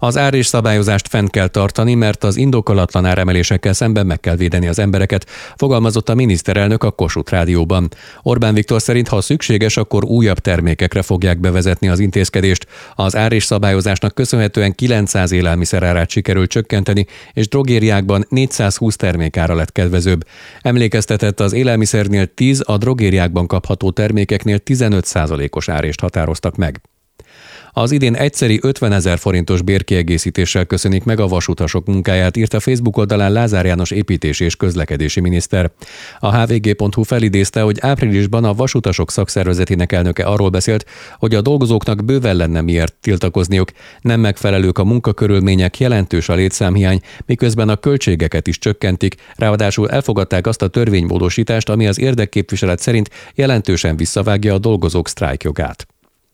Az ár és szabályozást fenn kell tartani, mert az indokolatlan áremelésekkel szemben meg kell védeni az embereket, fogalmazott a miniszterelnök a Kossuth Rádióban. Orbán Viktor szerint, ha szükséges, akkor újabb termékekre fogják bevezetni az intézkedést. Az ár és szabályozásnak köszönhetően 900 élelmiszerárát sikerült csökkenteni, és drogériákban 420 termékára lett kedvezőbb. Emlékeztetett, az élelmiszernél 10, a drogériákban kapható termékeknél 15%-os árést határoztak meg. Az idén egyszeri 50 000 forintos bérkiegészítéssel köszönik meg a vasutasok munkáját, írt a Facebook oldalán Lázár János építési és közlekedési miniszter. A hvg.hu felidézte, hogy áprilisban a vasutasok szakszervezetének elnöke arról beszélt, hogy a dolgozóknak bőven lenne miért tiltakozniuk, nem megfelelők a munkakörülmények, jelentős a létszámhiány, miközben a költségeket is csökkentik, ráadásul elfogadták azt a törvénymódosítást, ami az érdekképviselet szerint jelentősen visszavágja a dolgozók sztrájkjogát.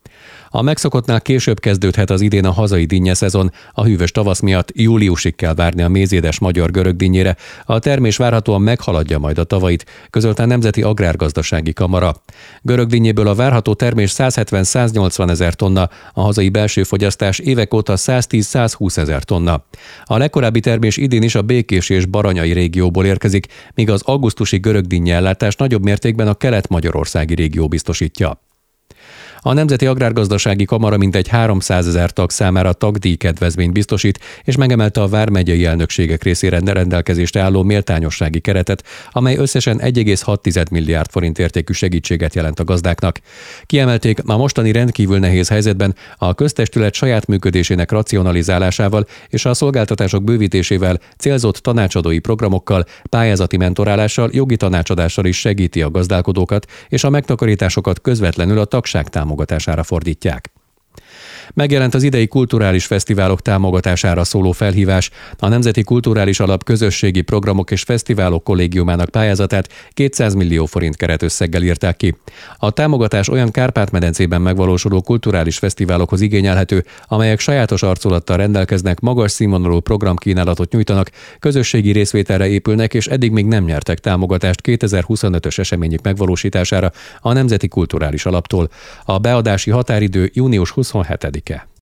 A megszokottnál később kezdődhet az idén a hazai dinnye szezon. A hűvös tavasz miatt júliusig kell várni a mézédes magyar görögdinnyére. A termés várhatóan meghaladja majd a tavait, közölte a Nemzeti Agrárgazdasági Kamara. Görögdinnyéből a várható termés 170-180 ezer tonna, a hazai belső fogyasztás évek óta 110-120 ezer tonna. A legkorábbi termés idén is a Békés és Baranyai régióból érkezik, míg az augusztusi görögdinnye ellátást nagyobb mértékben a kelet-magyarországi régió biztosítja. A Nemzeti Agrárgazdasági Kamara mintegy 300 000 tag számára tagdíjkedvezményt biztosít, és megemelte a vármegyei elnökségek részére rendelkezésre álló méltányossági keretet, amely összesen 1,6 milliárd forint értékű segítséget jelent a gazdáknak. Kiemelték, a mostani rendkívül nehéz helyzetben a köztestület saját működésének racionalizálásával és a szolgáltatások bővítésével, célzott tanácsadói programokkal, pályázati mentorálással, jogi tanácsadással is segíti a gazdálkodókat, és a megtakarításokat közvetlenül a tagság támogatására fordítják. Megjelent az idei kulturális fesztiválok támogatására szóló felhívás. A Nemzeti Kulturális Alap közösségi programok és fesztiválok kollégiumának pályázatát 200 millió forint keretösszeggel írták ki. A támogatás olyan Kárpát-medencében megvalósuló kulturális fesztiválokhoz igényelhető, amelyek sajátos arculattal rendelkeznek, magas színvonalú programkínálatot nyújtanak, közösségi részvételre épülnek és eddig még nem nyertek támogatást 2025-ös eseményük megvalósítására a Nemzeti Kulturális Alaptól. A beadási határidő június 27-e.